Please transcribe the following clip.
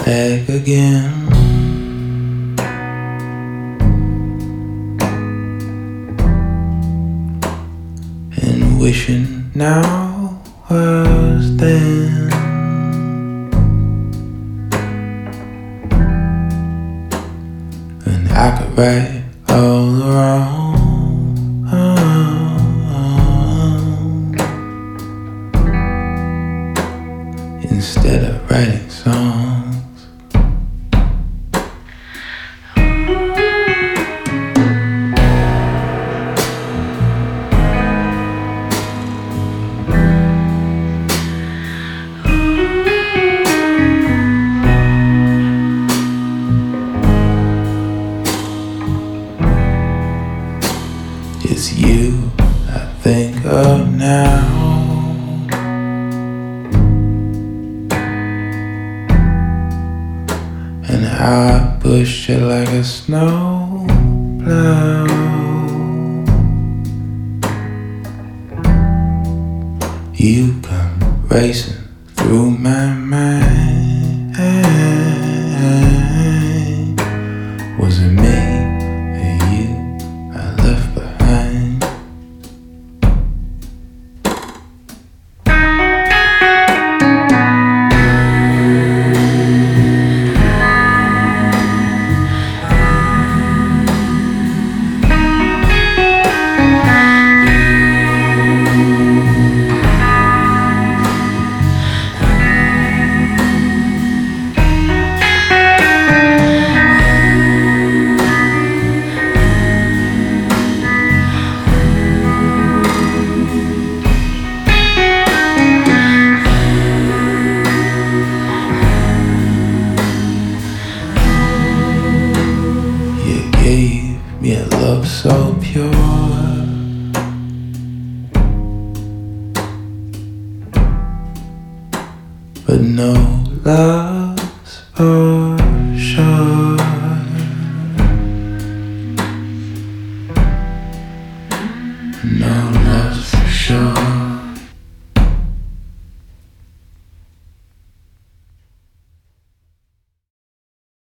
back again. And wishing now was then. And I could right all the wrong. Instead of writing songs. It's you I think of now. And how I push it like a snow plow. You come racing through my mind. Was it me or you I left behind? Gave me a love so pure, but no love for